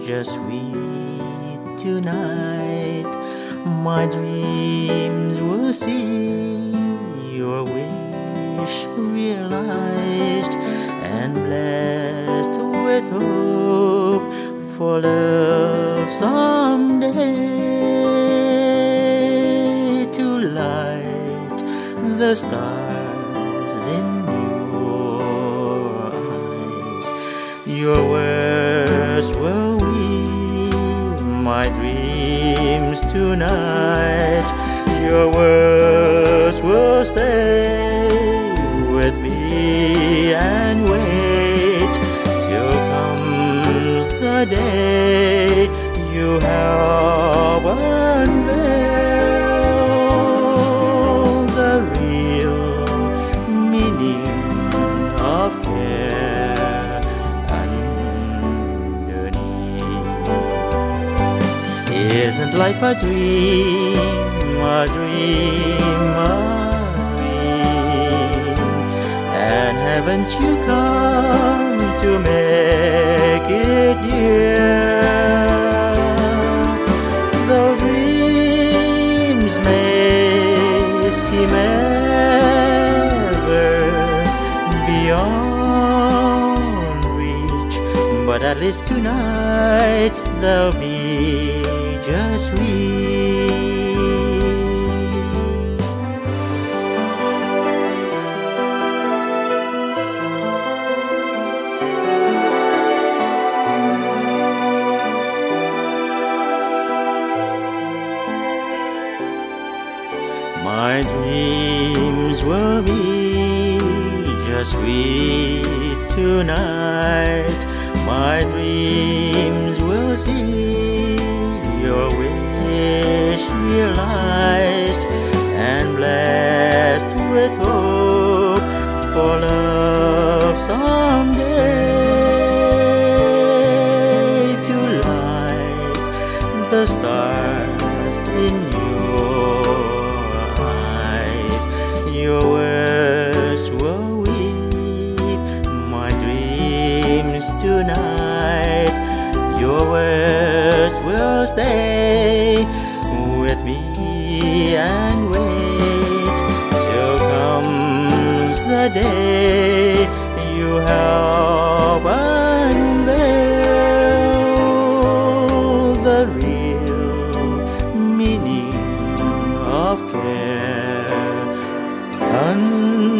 just sweet tonight. My dreams will see your wish realized, and blessed with hope for love someday, to light the stars in your eyes. Your words will weave my dreams tonight. Your words will stay with me and wait till comes the day you help unveil the real meaning of care underneath. Isn't life a dream, a dream, a dream? And haven't you come to make it dear? Though dreams may seem ever beyond reach, but at least tonight they'll be just we. My dreams will be just sweet tonight. My dreams will see your wish realized, and blessed with hope for love someday, to light the stars in your eyes. Your words will weave my dreams tonight. Your words will stay with me and wait till comes the day you help unveil the real meaning of care.